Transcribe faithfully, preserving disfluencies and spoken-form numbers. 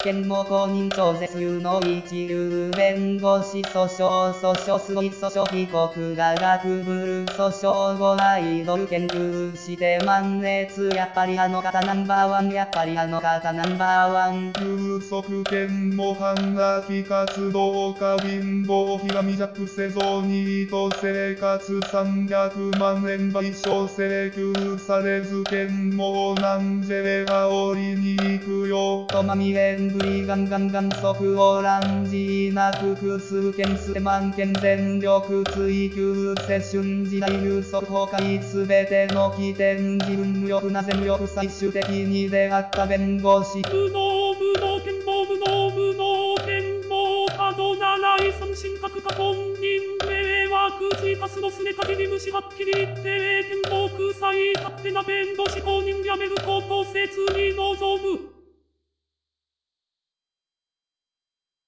県も公認超絶有の一流弁護士訴訟訴訟すごい訴訟被告が学ぶる訴訟後アイドル研究して満熱やっぱりあの方ナンバーワンやっぱりあの方ナンバーワン風俗店模範なき活動家貧乏ひがみ弱せぞニート生活さんびゃくまんえん賠償請求されず県もなんぜれ煽りに行くよとまみれんぶりガンガンガン即オランジーな複数件数万件全力追求青春時代流速崩壊すべての起点自分無欲なぜ無欲最終的に出会った弁護士無能無能剣謀無能無能剣謀過度な来三神格化本人迷惑自パスのすね限り虫はっきり言って剣謀臭い勝手な弁護士公認やめること切に望む